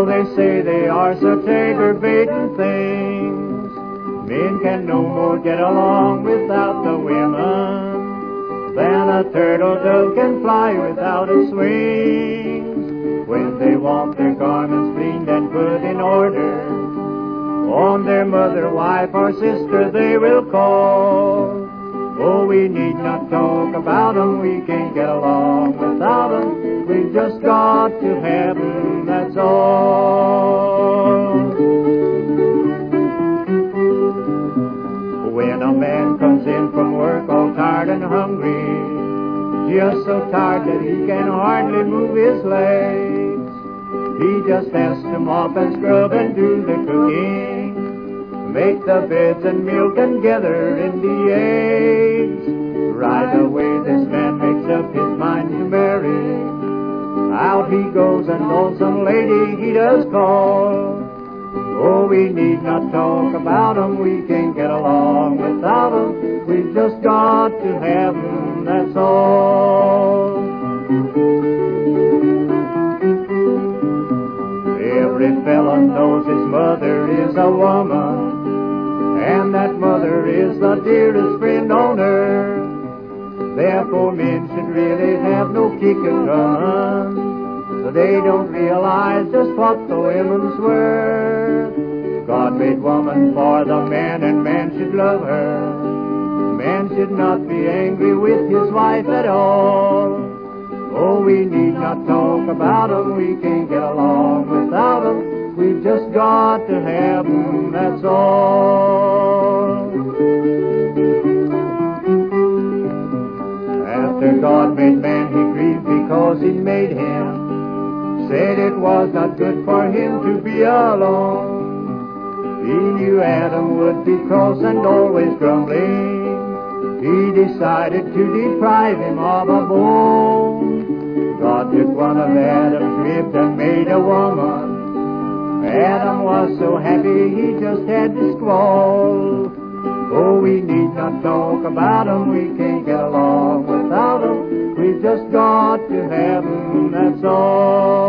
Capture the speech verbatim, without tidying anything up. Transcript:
they say they are such aggravating things. Men can no more get along without the women than a turtle dove can fly without its wings. When they want their garments cleaned and put in order, on their mother, wife, or sister they will call. Oh, we need not talk about 'em, we can't get along without 'em. We've just got to have 'em, that's all. When a man comes in from work all tired and hungry, just so tired that he can hardly move his legs, he just has to mop and scrub and do the cooking, make the beds and milk and gather in the eggs. Right away this man makes up his mind to marry. Out he goes and lonesome lady he does call. Oh, we need not talk about 'em, we can't get along without 'em. We've just got to have 'em, that's all. Every fella knows his mother is a woman, and that mother is the dearest friend on earth. Therefore men should really have no kick and run, so they don't realize just what the women's worth. God made woman for the man, and man should love her. Man should not be angry with his wife at all. Oh, we need not talk about 'em, we can't get along without 'em. We've just got to have 'em, that's all. After God made man, he grieved because he made him, said it was not good for him to be alone. He knew Adam would be cross and always grumbling. He decided to deprive him of a bone. God took one of Adam's ribs and made a woman. Adam was so happy he just had to squall. Oh, we need not talk about 'em, we can't get along without 'em. We've just got to have 'em, that's all.